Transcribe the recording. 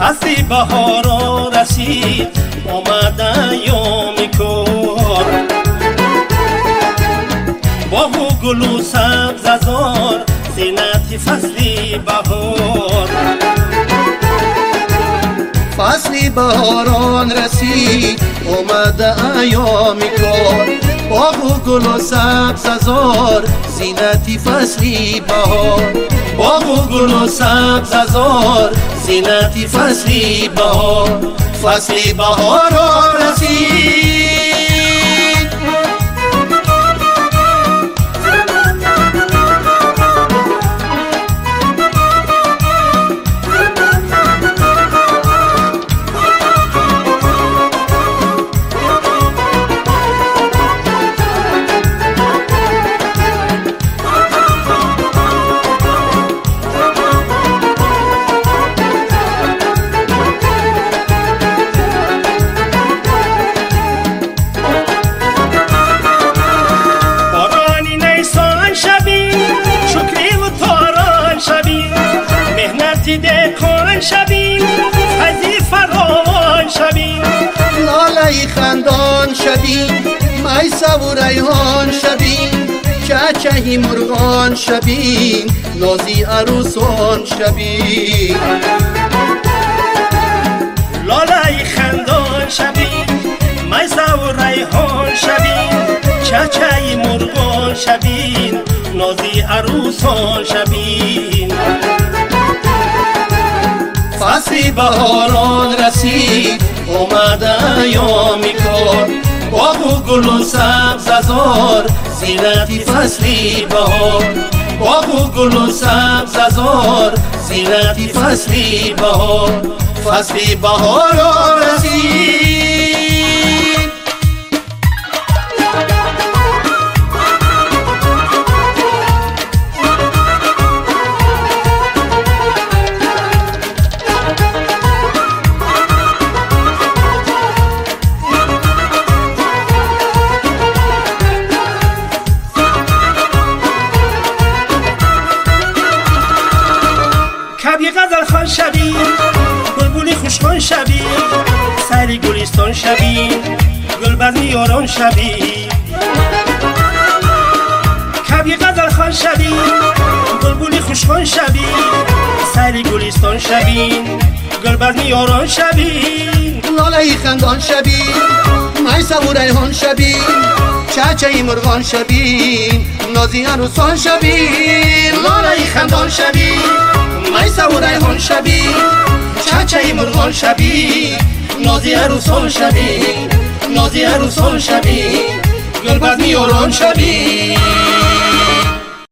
فصل بهارا رسید آمد ایام کار، باغ و گل و سبززار زینت فصل بهار. فصل بهاران رسید آمد ایام کار، باغ و گل و سبززار زینت فصل بهار. باغ و گل و سبززار زینت فصل بهار. فصل بهاران رسید دکان شبین فضی فراوان شبین، لاله خندان شبین میسه و ریحان شبین، چهچه مرغان شبین نازی عروسان شبین. لاله خندان شبین میسه و ریحان شبین، چهچه مرغان شبین نازی عروسان شبین. فصل بهاران رسید آمد ایام کار، باغ و گل و سبززار زینت فصل بهار. باغ و گل و سبززار زینت فصل بهار. فصل بهاران رسید کبی غزل خان شبین بلبلی خوشخوان شبین، سری گلستان شبین گل بزم یاران شبین. کبی غزل خان شبین بلبلی خوشخوان شبین، سری گلستان شبین گل بزم یاران شبین. لاله خندان شبین میسه و ریحان شبین، چهچه مرغان شبین نازی عروسان شبین. لاله خندان شبین میسه و ریحان شبین، چهچه مرغان شبین نازی عروسان شبین. نازی عروسان شبین گل بزم یاران شبین.